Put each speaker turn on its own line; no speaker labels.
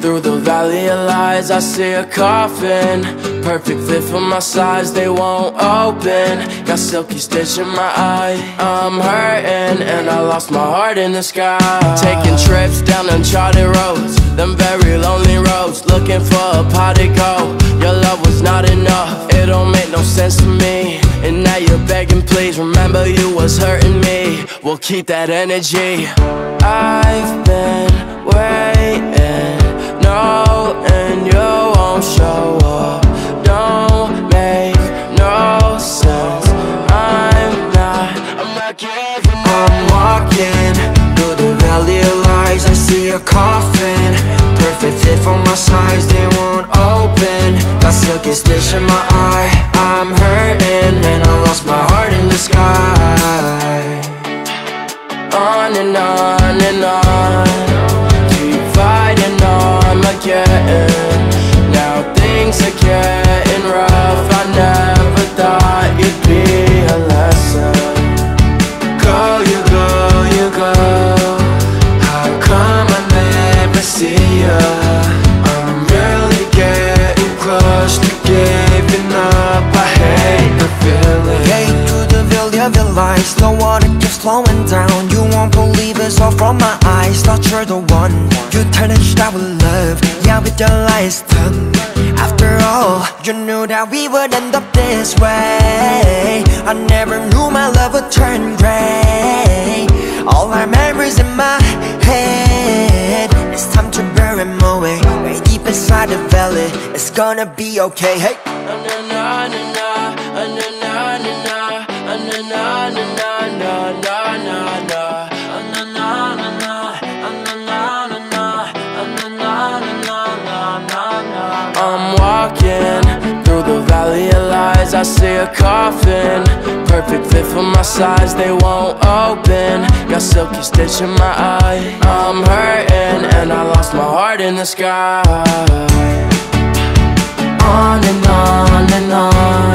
through the valley of lies, I see a coffin. Perfect fit for my size, they won't open. Got silky stitch in my eye. I'm hurting and I lost my heart in the sky. Taking trips down uncharted roads, them very lonely roads, looking for a pot to go. Your love was not enough, it don't make no sense to me. And now you're begging, please remember you was hurting me. We'll keep that energy. I've been waiting, knowing you won't show up. Don't make no sense. I'm not giving up.
I'm walking through the valley of lies, I see a coffin. Perfect fit for my size, they won't open. Got silky stitch in my eye. I'm hurting and I lost my heart in the sky.
On and on and on, keep fighting on again. Now things are getting rough, I never thought you'd be a lesson. Go, you go, you go, how come I never see ya? I'm really getting close to giving up, I hate the feeling.
Yeah, through the valley of your lies, the water keeps flowing down. You won't believe it's all from my eyes. Thought you're the one, you tarnished our love, yeah, with your lies done. After all, you knew that we would end up this way. I never knew my love would turn gray. All our memories in my head, it's time to bury them away. Way deep inside the valley, it's gonna be okay. Hey,
I'm walking through the valley of lies, I see a coffin. Perfect fit for my size, they won't open. Got silky stitch in my eye. I'm hurting and I lost my heart in the sky. On and on and on,